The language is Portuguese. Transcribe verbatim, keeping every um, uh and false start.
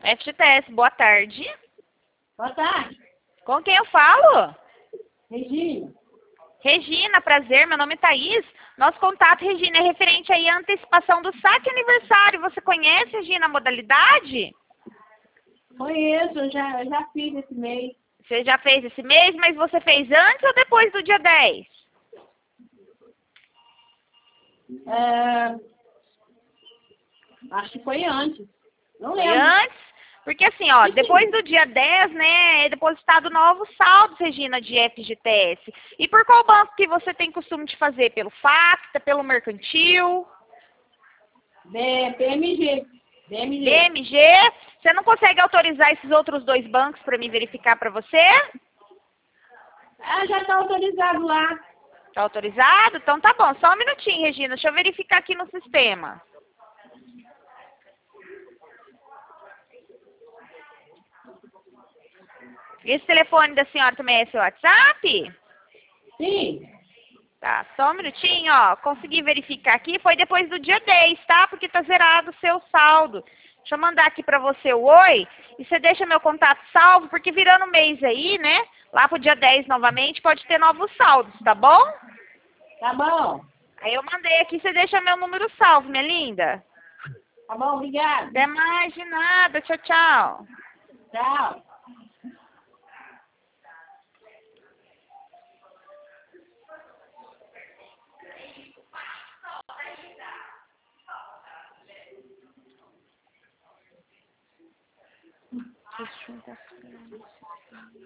F G T S, boa tarde. Boa tarde, Com quem eu falo? Regina. Regina, prazer, meu nome é Thaís. Nosso contato, Regina, é referente aí à antecipação do saque aniversário. Você conhece, Regina, a modalidade? Conheço, eu já, eu já fiz esse mês. Você já fez esse mês, mas você fez antes ou depois do dia dez? É, acho que foi antes. Não Foi lembro. antes? Porque assim, ó, depois do dia dez, né, é depositado novos saldos, Regina, de F G T S. E por qual banco que você tem costume de fazer? Pelo Facta, pelo Mercantil, B- BMG. BMG. B M G? Você não consegue autorizar esses outros dois bancos para me verificar para você? Ah, já está autorizado lá. Tá autorizado? Então tá bom, só um minutinho, Regina, deixa eu verificar aqui no sistema. Esse telefone da senhora também é seu WhatsApp? Sim. Tá, só um minutinho, ó. Consegui verificar aqui, foi depois do dia dez, tá? Porque tá zerado o seu saldo. Deixa eu mandar aqui pra você o oi. E você deixa meu contato salvo, porque virando o mês aí, né? Lá pro dia dez novamente, pode ter novos saldos, tá bom? Tá bom. Aí eu mandei aqui, você deixa meu número salvo, minha linda. Tá bom, obrigada. Até mais, de nada. Tchau, tchau. Tchau. Deixa eu ver.